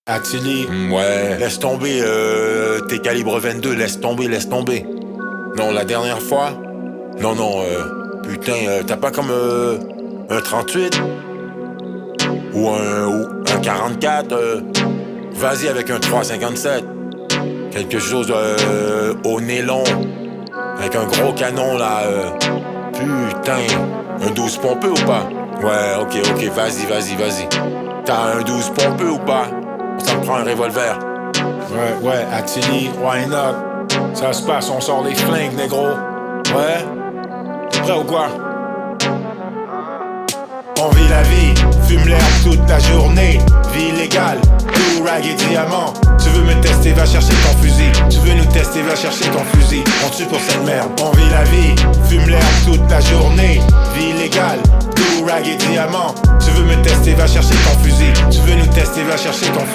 Actually, Ouais. laisse tomber tes calibres 22, laisse tomber, laisse tomber. Non, la dernière fois, non, putain, t'as pas comme un 38 ou un 44, vas-y avec un 357. Quelque chose au nylon, avec un gros canon là, putain, un 12 pompeux ou pas? Ouais, ok, vas-y. T'as un 12 pompeux ou pas? Ça me prend un revolver. Ouais, actually, why not? Ça se passe, on sort les flingues, négro. Ouais? T'es prêt ou quoi? On vit la vie, fume l'herbe toute la journée. Vie illégale, tout rag et diamant. Tu veux me tester, va chercher ton fusil. Tu veux nous tester, va chercher ton fusil. On tue pour cette merde. On vit la vie, fume l'herbe toute la journée. Vie illégale, tout rag et diamant. Tu veux me tester, va chercher ton fusil. Tu veux nous tester, va chercher ton fusil.